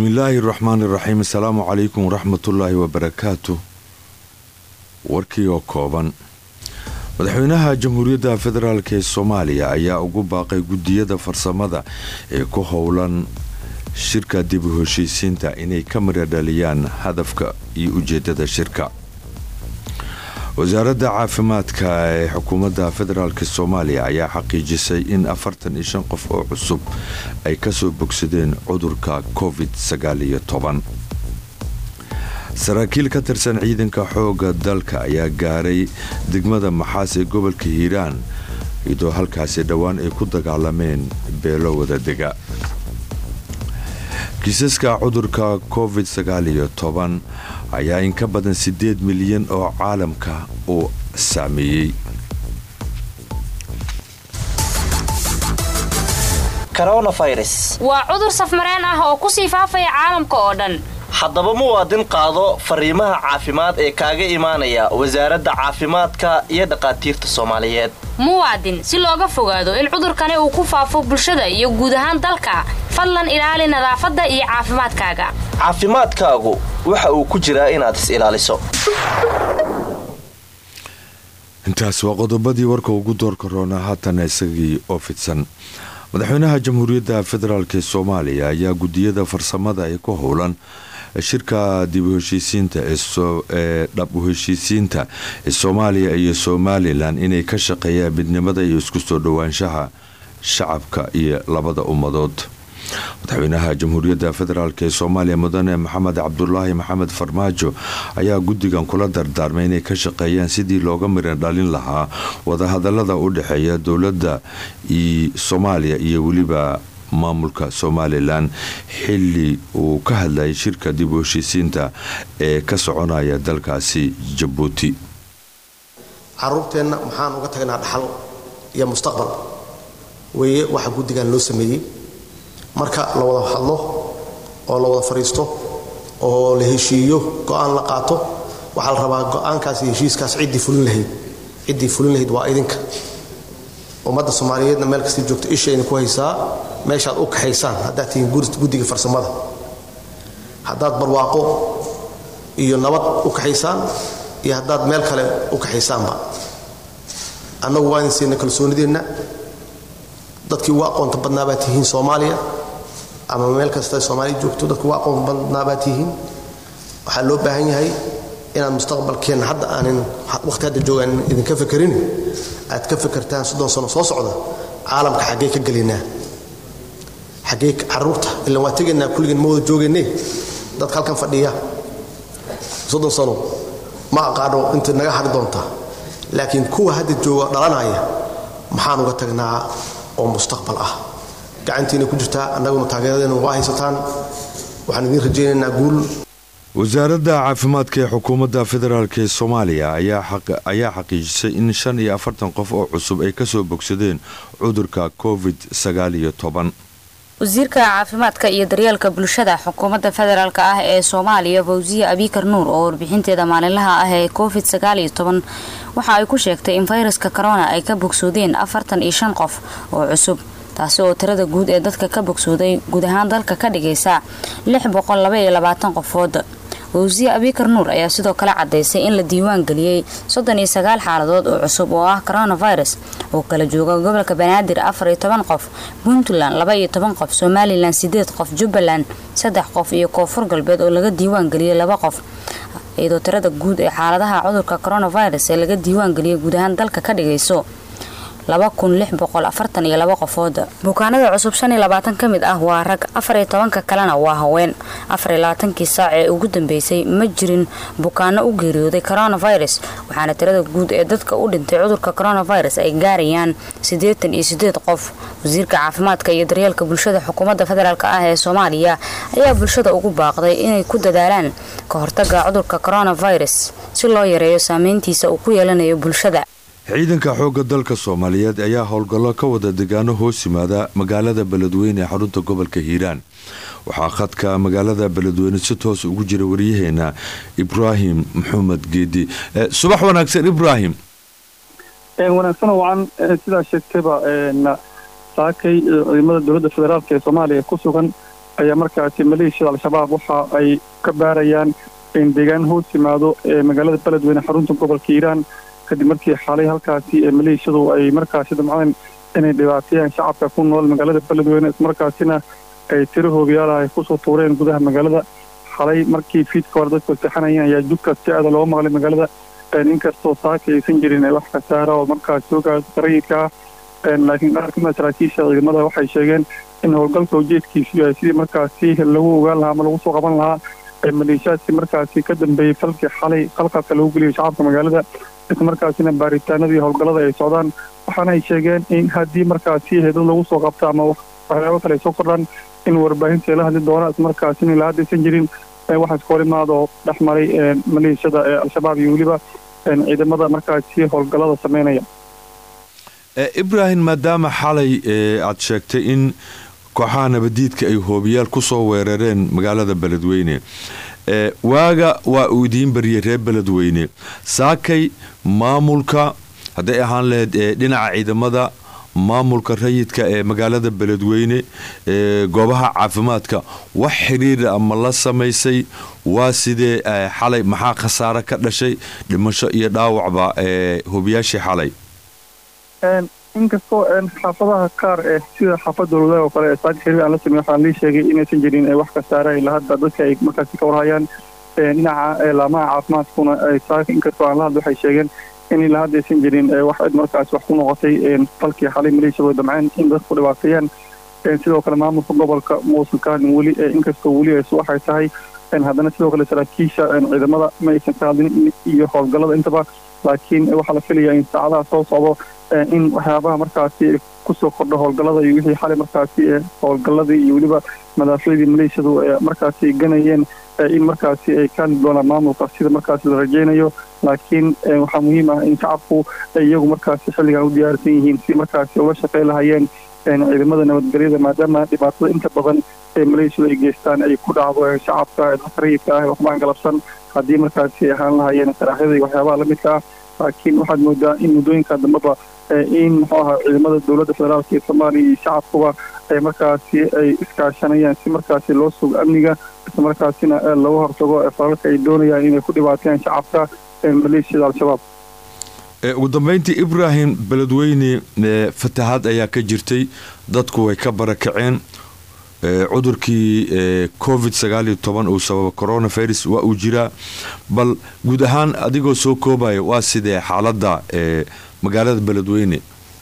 بسم الله الرحمن الرحيم. السلام عليكم ورحمة الله وبركاته. warkiyo kooban madaxweynaha jamhuuriyadda federaalk ee Soomaaliya ayaa ugu baaqay gudiyada farsamada ee ku howlan shirka dib u heshiisiinta inay ka miradhaliyaan hadafka iyo ujeedada shirka. wasaaradda caafimaadka ee xukuumadda federaalk Soomaaliya ayaa xaqiijisay in 45 qof oo cusub ay ka soo bogsadeen cudurka COVID-19. saraakiil ka tirsan ciidanka xooga dalka ayaa gaaray degmada Maxaas ee gobolka Hiiraan iyadoo halkaasi dhawaan ay ku dagaalameen beelo wada dega. kiisaska cudurka COVID-19 ayaa in ka badan 8 milyan oo caalamka oo saameeyay. coronavirus waa cudur safmareen ah oo ku sii faafaya caalamka oo dhan. haddaba muwaadin qaado fariimaha caafimaad ee kaaga imaanaya wasaaradda caafimaadka iyo dhaqaatiirta Soomaaliyeed. muwaadin si looga fogaado in cudurkani uu ku faafo bulshada iyo guud ahaan dalka, fadlan ilaali nadaafadda iyo caafimaadkaaga. caafimaadkaagu waxa uu ku jiraa inaad is ilaaliso. intaas waa qodobadii warka ugu doorka roona haatan isagii oo fidsan. madaxweynaha jamhuuriyadda federaalk ee Soomaaliya ayaa gudiyada farsamada ay ku howlan shirka dib u heshiisiinta ee dhab u heshiisiinta ee Soomaaliya iyo Somaliland inay ka shaqeeyaan midnimada iyo isku soo dhawaanshaha shacabka iyo labada ummadood. madaxweynaha jamhuuriyadda federaalk ee Soomaaliya mudane Maxamed Cabdullaahi Maxamed Farmaajo ayaa gudigan kula dardaarmay inay ka shaqeeyaan sidii looga miran dhalin lahaa wada hadalada u dhaxeeya dawladda Soomaaliya iyo waliba maamulka Somaliland xilli uu ka hadlayay shirka dib u heshiisiinta ee ka soconaya dalkaasi Djibouti. caruurteena maxaan uga tagnaa dhaxal iyo mustaqbal weeye waxa gudigan loo sameeyay. marka la wada hadlo oo la wada fariisto oo la heshiiyo go'aan la qaato waxa la rabaa go'aankaas iyo heshiiskaas cidii fulin lahayd waa idinka. ummadda Soomaaliyeedna meel kasta joogto ishayna ku haysaa meeshaad u kaxaysaan haddaad tihiin gudiga farsamada, haddaad barwaaqo iyo nabad u kaxaysaan iyo haddaad meel kale u kaxaysaanba. annagu waa idin siina kalsoonideenna. dadkii ugu aqoonta badnaa baa tihiin Soomaaliya ama meel kasta Soomaaliya joogto dadkii ugu aqoonta badnaa baa tihiin. waxaa loo baahan yahay inaad mustaqbalkeena hadda aanin waqti hadda joogaan idinka fakerin aad ka fakartaan 30 sano soo socda caalamka xagee ka galinaa, xagee caruurta ilaa waa tegaynaa kulligeen ma wada joogeynay. dadka halkan fadhiya 30 sano ma aqaano inta naga hari doonta, laakiin kuwa hadda jooga dhalanaya maxaan uga tagnaa oo mustaqbal ah gacantiina ku jirta. annaguna taageeradeena waa haysataan. waxaan idin rajaynaynaa guul. wasaaradda caafimaadka ee xukuumadda federaalk ee Soomaaliya ayaa xaqiijisay in 45 qof oo cusub ay ka soo bogsadeen cudurka COVID-19. wasiirka caafimaadka iyo daryeelka bulshada xukuumadda federaalka ah ee Soomaaliya Fawziya Abikar Nuur oo warbixinteeda maalinlaha ah ee COVID-19 waxa ay ku sheegtay in fayraska corona ay ka bogsoodeen 45 qof oo cusub, taasi oo tirada guud ee dadka ka bogsooday guud ahaan dalka ka dhigaysa 622 qofood. Fawziya Abikar Nuur ayaa sidoo kale cadeysay in la diiwaan galiyay 39 xaaladood oo cusub oo ah coronavirus oo kala jooga gobolka Banaadir 14 qof, Puntland 12 qof, Somaliland 8 qof, Jubbaland 3 qof iyo Koonfur Galbeed oo laga diiwaan galiyay 2 qof. iyadoo tirada guud ee xaaladaha cudurka coronavirus ee laga diiwaan galiyay guud ahaan dalka ka dhigayso 2642 qofood. bukaanada cusub 25 kamid ah waa rag, 14 kalena waa haween. 24 saac ee ugu dambeysay ma jirin bukaano u geeriyooday coronavirus, waxaana tirada guud ee dadka u dhintay cudurka coronavirus ay gaarayaan 88 qof. wasiirka caafimaadka iyo daryeelka bulshada xukuumadda federaalka ah ee Soomaaliya ayaa bulshada ugu baaqday inay ku dadaalaan ka hortagga cudurka coronavirus si loo yareeyo saameyntiisa uu ku yeelanayo bulshada. ciidanka xooga dalka Soomaaliyeed ayaa howlgallo ka wada deegaano hoos yimaada magaalada Beledweyne ee xarunta gobolka Hiiraan. waxaa khadka magaalada Beledweyne si toos ugu jira wariyaheena Ibrahim Maxamed Geedi. subax wanaagsan Ibrahim. wanaagsan waan sida sheegtayba saakay ciidamada dawladda federaalka ee Soomaaliya ku sugan ayaa markaasi maleeshiyada al-shabaab waxa ay ka baarayaan in deegaan hoos yimaado ee magaalada beledweyne xarunta gobolka hiiraan kadib markii xalay halkaasi maleeshiyadu ay markaasi damceen inay dhibaateeyaan shacabka ku nool magaalada beledweyne ismarkaasina ay tiro hoobiyaalaha ay kusoo tuureen gudaha magaalada xalay markii fiidka hore dadku seexanayeen ayaa jugkaas si aada looga maqlay magaalada inkastoo saaka aysan jirin wax khasaara oo markaas soo gaarta rayidka ah laakiin qaar kamida saraakiisha ciidamada waxay sheegeen in howlgalka ujeedkiisu yahay sidii markaasi lagu ogaan lahaa ama lagu soo qaban lahaa maleeshiyaadkii markaasi ka dambeeyey falkii xalay qalqalka lagu geliyay shacabka magaalada islamarkaasina baaritaanadii howlgallada ay socdaan waxaana ay sheegeen in haddii markaasi heedad lagu soo qabto ama waxyaabo kale ay soo kordhaan in warbaahinta ay la hadli doonaan islamarkaasina ilaa haddaysan jirin waxaas ka hor imaadoo dhex maray maleeshiyada al-shabaab iyo weliba ciidamada markaasi howlgallada sameynaya. ibraahim maadaama xalay aad sheegtay in kooxaha nabadiidka ay hoobiyaal kusoo weerareen magaalada beledweyne waaga waa uu idiin bariyay reer beledweyne saakay maamulka hadday ahaan lahayd dhinaca ciidamada maamulka rayidka ee magaalada beledweyne goobaha caafimaadka wax xiriira ama la samaysay waa sidee xalay maxaa khasaare ka dhashay dhimasho iyo dhaawacba hoobiyaashii xalay inkastoo xaafadaha qaar sida xaafada wadaag oo kale saaka xiriir aan la sameyn waxaan lii sheegay inaysan jirin wax khasaare ilaa hadda dadka ay markaasi ka warhayaan dhinaca laamaha caafimaadkuna saaka inkastoo aan la hadla waxay sheegeen in ilaa hadda aysan jirin wax cid markaasi wax ku noqotay falkii xalay maleeshiyadu way damceen in dadku dhibaateeyaan sidoo kale maamulka gobolka muusulkaan weli inkastoo weli ay waxay tahay haddana sidoo kale saraakiisha ciidamada ma aysan ka hadlin iyo howlgallada intaba laakiin waxaa la filayaa in saacadaha soo socdo in waxyaabaha markaasi kusoo kordho howlgallada iyo wixii xalay markaasi howlgalladii iyo weliba madaafyadii maleeshiyadu markaasi ganayeen in markaasi ay ka hadli doonaan maamulka sida markaasi la rajaynayo laakiin waxaa muhiim ah in shacabku iyagu markaasi xilligan u diyaarsan yihiin si markaasi uga shaqey lahayeen ciidamada nabadgelyada maadaama dhibaatada inta badan ee maleeshiyadu ay geystaan ay ku dhacdo shacabka dadka rayidka ah waxbaan galabsan haddii markaasi ahaan lahayeen saraaxyada iyo waxyaabaha la midka ah laakiin waxaad moodaa in muddooyinka dambeba in muxuu ahaa ciidamada dowladda federaalka ee soomaaliya iyo shacabkuba ay markaasi ay iskaashanayaan si markaasi loo sugo amniga islamarkaasina lagu hortago falalka ay doonayaan inay ku dhibaateeyaan shacabka maleeshiyada al-shabaab. ugu dambeyntii ibraahim beledweyne fatahaad ayaa ka jirtay dadku way ka barakaceen cudurkii covid-19 uu sababa coronavirus waa uu jiraa bal guud ahaan adigoo soo koobaya waa sidee xaalada magaalada beledweyne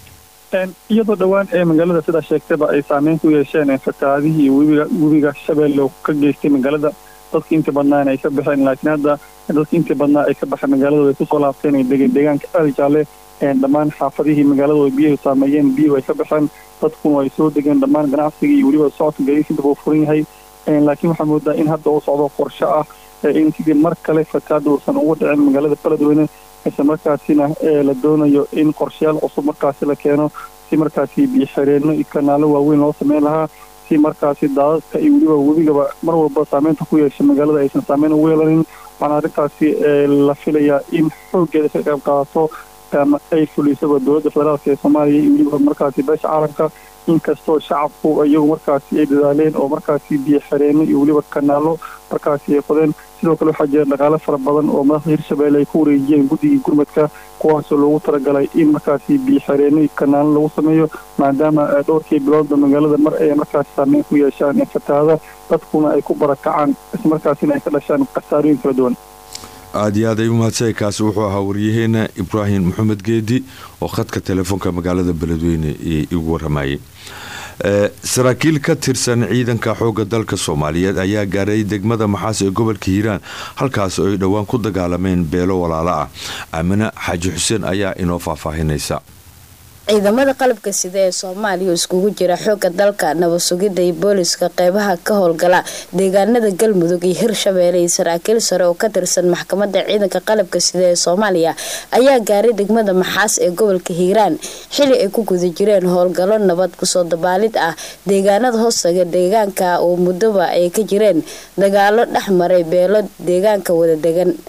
iyadoo dhowaan magaalada sidaa sheegtayba ay saameyn ku yeesheen fatahaadihii webiga shabeelle ka geystay magaalada dadka inta badnaa ay ka baxeen laakiin hadda dadka inta badnaa ay ka baxeen magaalada way kusoo laabteen ay degeen deegaanka aadi jaalle dhammaan xaafadihii magaalada way biyuhu saameeyeen biyuhu ay ka baxeen dadkuna ay soo degeen dhammaan ganacsigii iyo weliba socodka gaadiidka uu furan yahay laakiin waxaa moodaa in hadda uu socdo qorshe ah in sidii mar kale fatahaada uusan ugu dhicin magaalada beledweyne isla markaasina la doonayo in qorshayaal cusub markaasi la keeno si markaasi biyo xireenno iyo kanaalo waaweyn loo sameyn lahaa si markaasi daadadka iyo weliba webigaba mar walba saameynta ku yeesha magaalada aysan saameyn ugu yeelanin waxaana arrintaasi la filayaa in xooggeeda ka qayb qaadato ama ay fulisaba dowladda federaalka ee soomaaliya iyo weliba markaasi beesha caalamka inkastoo shacabku iyagu markaasi ay dadaaleen oo markaasi biyo xireenno iyo weliba kanaalo markaasi ay qodeen sidoo kale waxaa jira dhaqaale fara badan oo madaxda hirshabeelle ay ku wareejiyeen guddigii gurmadka kuwaasoo loogu talagalay in markaasi biyo xireenno iyo kanaalo lagu sameeyo maadaama dhowrkii biloodba magaalada mar ay markaasi saameyn ku yeeshaan fatahaada dadkuna ay ku barakacaan ismarkaasina ay ka dhashaan khasaarooyin kala duwan. aada iyo aad ay u mahadsanay kaasi wuxuu ahaa waryaheena ibraahim maxamed geedi oo khadka telefoonka magaalada beledweyne igu waramayay. saraakiil ka tirsan ciidanka xoogga dalka soomaaliyeed ayaa gaaray degmada maxaas ee gobolka hiiraan halkaas oo ay dhowaan ku dagaalameen beelo walaalo ah. aamina xaaji xuseen ayaa inoo faahfaahinaysa. ciidamada qalabka sida ee Soomaaliya oo iskugu jira xoogga dalka nabad sugidda iyo booliska qeybaha ka howlgala deegaanada Galmudug iyo Hirshabeelle iyo saraakiil sare oo ka tirsan maxkamadda ciidanka qalabka sida ee Soomaaliya ayaa gaaray degmada Maxaas ee gobolka Hiiraan xilli ay ku guda jireen howlgallo nabad ku soo dabaalid ah deegaanada hoostaga deegaanka oo muddoba ay ka jireen dagaalo dhexmaray beelo deegaanka wada degan.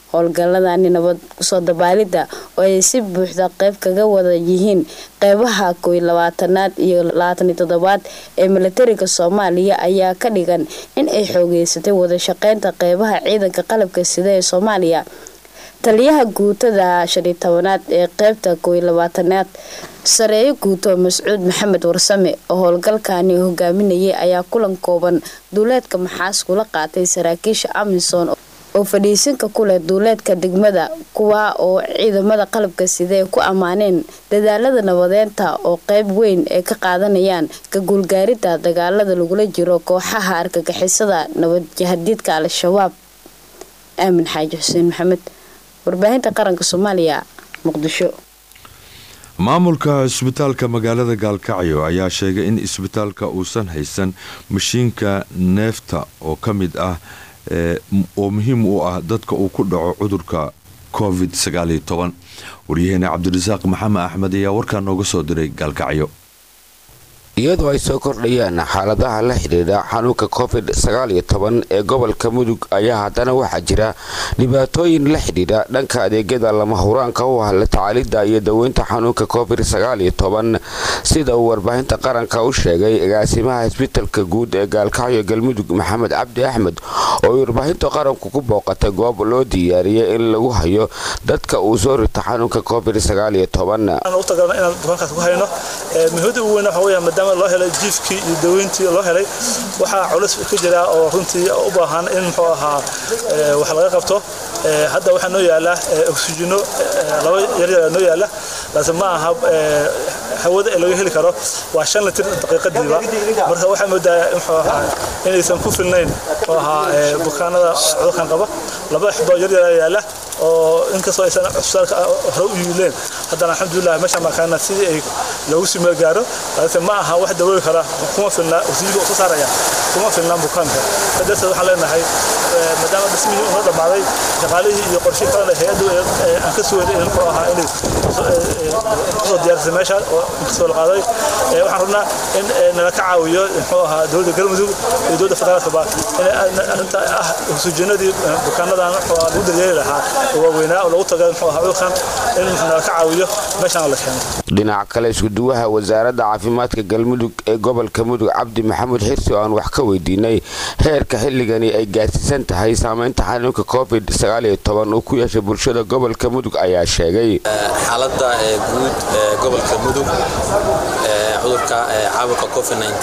howlgaladani nabad kusoo dabaalida oo ay si buuxda qayb kaga wada yihiin qeybaha 22aad iyo 27aad ee militariga Soomaaliya ayaa ka dhigan in ay xoogeysatay wada shaqeynta qeybaha ciidanka qalabka sida ee Soomaaliya. taliyaha guutada 15aad ee qeybta 22aad sareeyo guuto Mascuud Maxamed Warsame oo howlgalkani hogaaminayay ayaa kulan kooban duuleedka Maxaas kula qaatay saraakiisha Amisom oo fadhiisinka ku leh duuleedka degmada kuwa oo ciidamada qalabka sida ku amaaneen dadaalada nabadeynta oo qayb weyn ay ka qaadanayaan ka guulgaaridda dagaalada lagula jiro kooxaha argagixisada nabad jihadidka Al-Shabaab. Aamin Xaaji Xuseen Maxamed, warbaahinta qaranka Soomaaliya, Muqdisho. maamulka isbitaalka magaalada Gaalkacyo ayaa sheegay in isbitaalka uusan haysan mashiinka neefta oo ka mid ah oo muhiim u ah dadka uu ku dhaco cudurka COVID-19. waryaheena Cabdirasaaq Maxamed Axmed ayaa warkaan nooga soo diray Gaalkacyo. iyadoo ay soo kordhayaan xaaladaha la xiriira xanuunka COVID-19 ee gobolka Mudug ayaa haddana waxaa jira dhibaatooyin la xiriira dhanka adeegyada lama huraanka u ah la tacaalida iyo daweynta xanuunka COVID-19 sida uu warbaahinta qaranka u sheegay agaasimaha isbitaalka guud ee Gaalkacyo Galmudug Maxamed Cabdi Axmed oo warbaahinta qaranku ku booqatay goob loo diyaariyay in lagu hayo dadka uu soo rita xanuunka COVID-19 loo helay jiifkii iyo daweyntii loo helay waxa culus ka jira oo runtii u baahan in muxuu ahaa wax laga qabto. hadda waxa noo yaala oxygen laba yar noo yaala laakiin ma aha hawada laga heli karo waa 5 litir daqiiqadiiba. marka waxa moodaa muxuu ahaa inaysan ku filnayn oo ahaa bukaanada cudurkan qaba laba xabo yar yaala oo inkastoo aysan cusbaalka hore u yiileen haddana alxamdulillah meesha markaana sidii ay lagu sii gaaro laakiin ma aha wax daweey kara kuma filna usiibo soo saaraya kuma filna bukaanka. dadka waxa leenahay maadaama dhismihii uu dhamaaday shaqaalihii iyo qorshe kale hay'adu aan ka soo wareegay inuu ahaa inay soo diyaarsan meesha oo soo qaaday. waxaan rabnaa in nala ka caawiyo inuu ahaa dawladda Galmudug iyo dawladda federaalka ba inta oxygenadii bukaanadan oo lagu daryeeli lahaa waaweynaa oo lagu tagay muxuu ahaa cudurkan in nala ka caawiyo meeshan la keeno. dhinaca kale isku duwaha wasaaradda caafimaadka Galmudug ee gobolka Mudug Cabdi Maxamed Xirsi oo aan wax ka weydiinay heerka xilligani ay gaarsiisan tahay saameynta xanuunka COVID-19 uu ku yeeshay bulshada gobolka Mudug ayaa sheegay xaaladda guud gobolka Mudug cudurka caabuqa COVID-19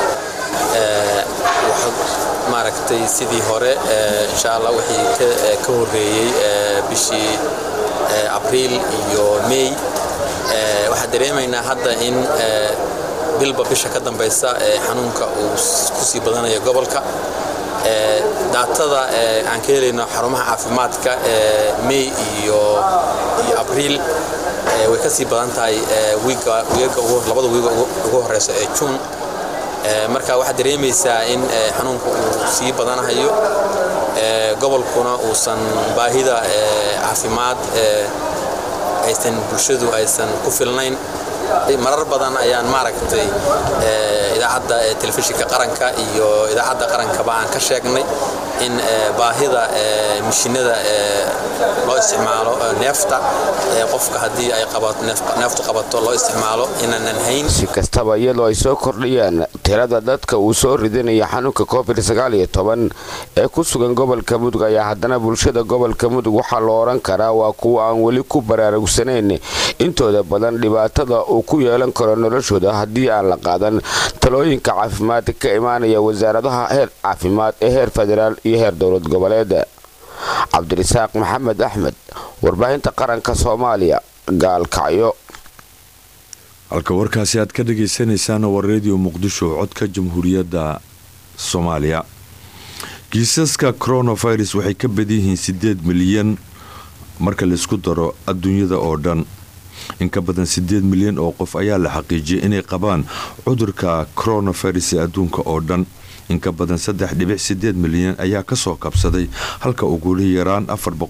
maaragtay sidii hore insha Allah wixii ka horeeyay bishii Abriil iyo May waxa dareemaynaa hadda in bilba bisha ka dambaysa xanuunka uu ku sii badanayo gobolka. daatada aan ka helayno xarumaha caafimaadka May iyo Abriil way ka sii badan tahay labada wiiga ugu horeysa ee June. marka waxa dareemaysaa in xanuunku uu sii badanayo gobolkuna uusan baahida caafimaad aysan bulshadu aysan ku filnayn. marar badan ayaan maaragtay idaacadda telefishinka qaranka iyo idaacadda qaranka baan ka sheegnay in baahida mishinada loo isticmaalo neefta qofka hadii ay qabato neeftu qabato loo isticmaalo inaan hayn. si kastaba iyadoo ay soo kordhiyaan tirada dadka uu soo ridinaya xanuunka COVID-19 ee ku sugan gobolka Mudug ayaa haddana bulshada gobolka Mudug waxa loo oran karaa waa kuwa aan weli ku baraarugsanayn intooda badan dhibaatada uu ku yeelan karo noloshooda hadii aan la qaadan talooyinka caafimaad ka imaanaya wasaaradaha heer caafimaad ee heer federaal iyo heer dawlad goboleed. Cabdirasaaq Maxamed Axmed, warbaahinta qaranka Soomaaliya, Gaalkacyo. halka warkaasi aad ka dhageysanaysaan waa radio Muqdisho codka Jamhuuriyadda Soomaaliya. kiisaska coronavirus waxay ka badan yihiin 8 milyan marka la isku daro adduunyada oo dhan. in ka badan 8 milyan oo qof ayaa la xaqiijiyay inay qabaan cudurka coronavirus ee adduunka oo dhan. in ka badan 3.8 milyan ayaa ka soo kabsaday halka ugu yaraan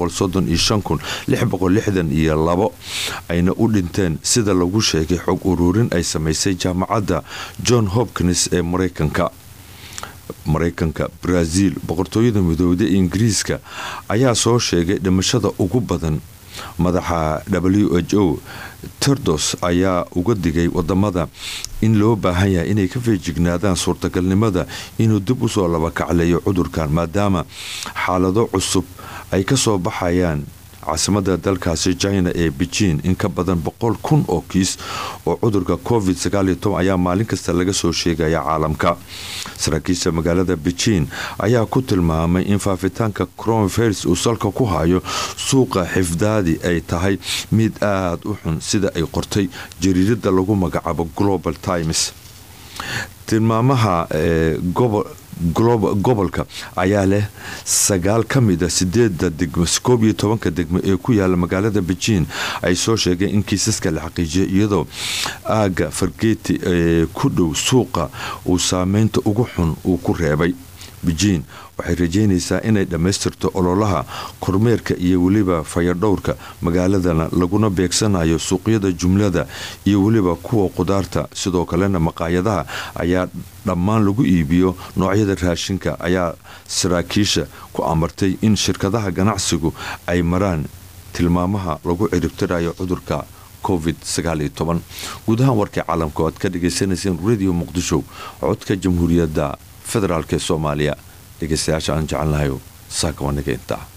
435,662 ayna u dhinteen sida lagu sheegay xog ururin ay samaysay jaamacadda John Hopkins ee Mareykanka. maraykanka, brazil, boqortooyada midowda ingiriiska ayaa soo sheegay dhimashada ugu badan. madaxa WHO Tedros ayaa uga digay wadamada in loo baahan yahay inay ka feejignaadaan suurtagalnimada inuu dib usoo labakacleeyo cudurkan maadaama xaalado cusub ay ka soo baxayaan caasimada dalkaasi China ee Beijing. in ka badan 100,000 oo kiis oo cudurka COVID-19 ayaa maalin kasta laga soo sheegaya caalamka. saraakiisha magaalada Beijing ayaa ku tilmaamay in faafitaanka coronavirus uu salka ku hayo suuqa xifdaadi ay tahay mid aad u xun sida ay qortay jariirada lagu magacaabo Global Times. tilmaamaha gobolka ayaa leh 9 ka mid ah 8 degmo 11 degmo ee ku yaala magaalada Beijing ay soo sheegeen in kiisaska la xaqiijiyay iyadoo aaga Fargeeti ee ku dhow suuqa uu saameynta ugu xun uu ku reebay. Beijing waxay rajeynaysaa inay dhammaystirto ololaha kormeerka iyo weliba fayadhowrka magaaladana laguna beegsanayo suuqyada jumlada iyo weliba kuwa qudaarta. sidoo kalena maqaayadaha ayaa dhammaan lagu iibiyo noocyada raashinka ayaa saraakiisha ku amartay in shirkadaha ganacsigu ay maraan tilmaamaha lagu ciribtirayo cudurka COVID-19. guud ahaan warkii caalamka aad ka dhageysanayseen radio Muqdisho codka jamhuuriyadda federaalka Soomaaliya. dhegeystayaasha aan jecelnahay saaka wanaga intaa